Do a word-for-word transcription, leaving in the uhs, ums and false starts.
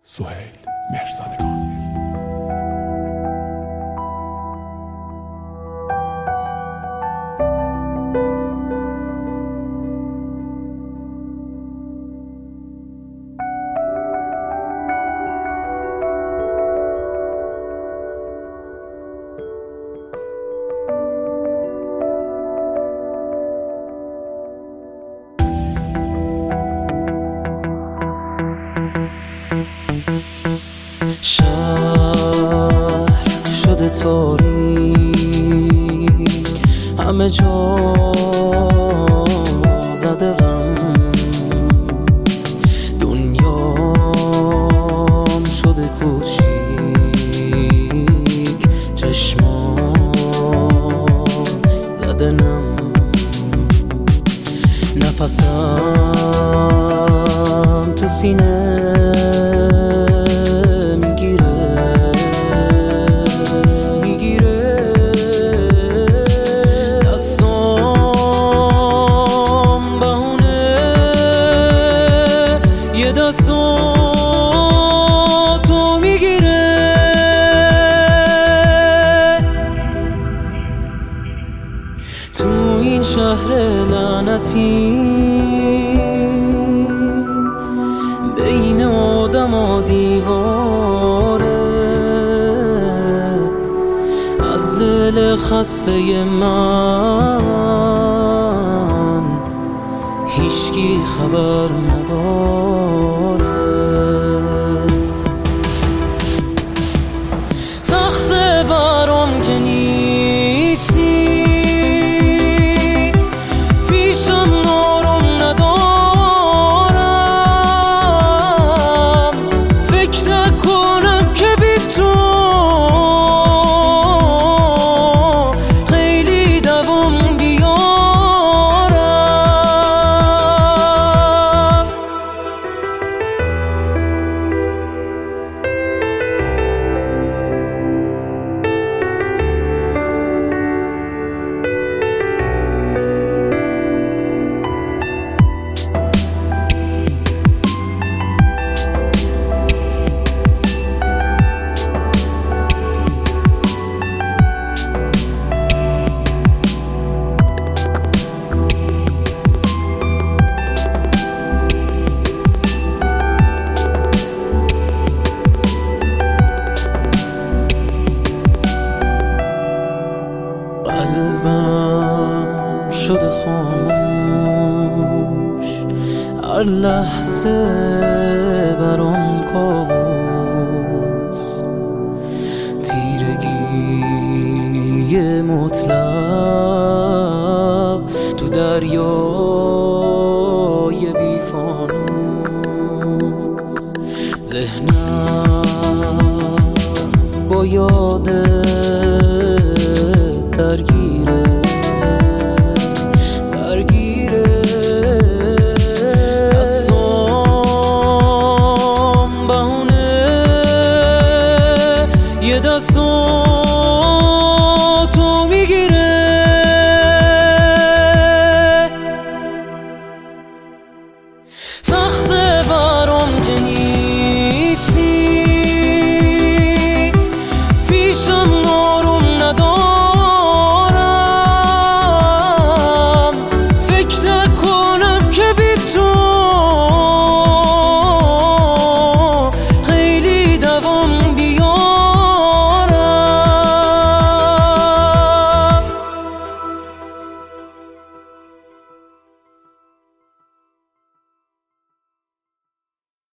سهیل مرزادگان. شهر شده تاریک، همه جا زده غم، دنیام شده کوچیک، چشمام زده نم، نفسم تو سینه یه دستاتو میگیره، تو این شهر لعنتی بین آدم و دیواره، از دل خسته من هیچکی خبر نداره. سخته برام که نیستی، پیشم آروم ندارم، فکر نکنم که بی تو خیلی دوام قلبم شده خاموش، هر لحظه برام کابوس، تیرگی مطلق تو دریای بی فانوس، ذهنم با یاد